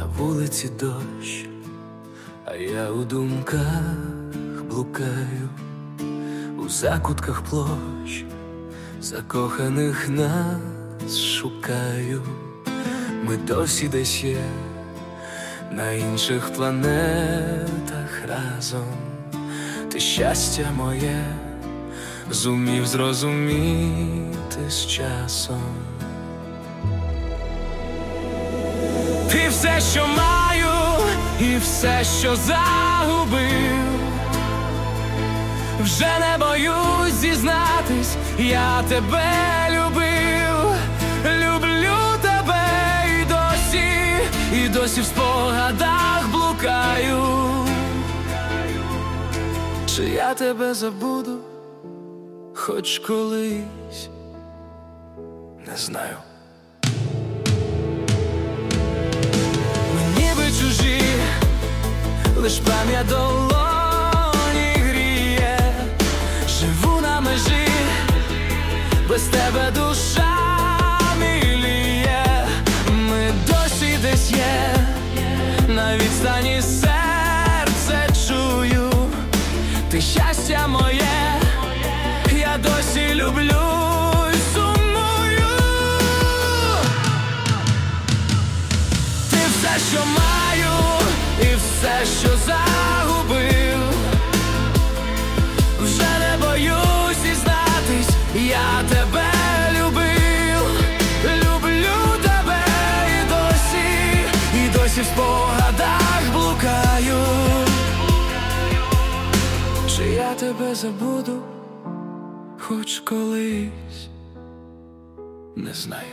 На вулиці дощ, а я у думках блукаю, у закутках площ закоханих нас шукаю. Ми досі десь є на інших планетах разом. Ти щастя моє зумів зрозуміти з часом. Ти все, що маю, і все, що загубив. Вже не боюсь зізнатись, я тебе любив. Люблю тебе і досі в спогадах блукаю. Чи я тебе забуду хоч колись, не знаю. Ми ніби чужі, лиш пам'ять долоні гріє. Живу на межі, без тебе душа міліє. Ми досі десь є, на відстані серце чую. Ти щастя моє, я досі люблю й сумую. Ти все, що маю, і все, що загубив. Вже не боюсь зізнатись, я тебе любив. Люблю тебе і досі в спогадах блукаю. Чи я тебе забуду хоч колись, не знаю.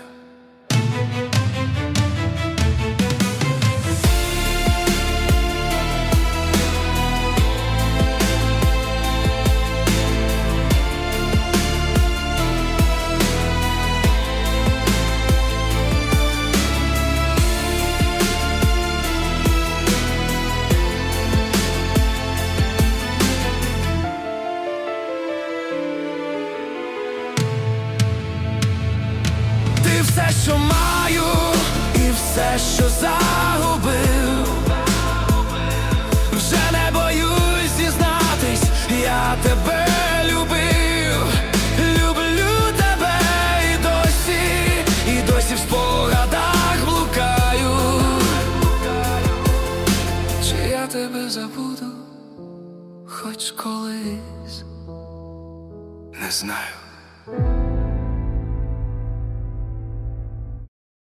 Все, що маю, і все, що загубив. Вже не боюсь зізнатись, я тебе любив. Люблю тебе і досі в спогадах блукаю. Чи я тебе забуду хоч колись, не знаю.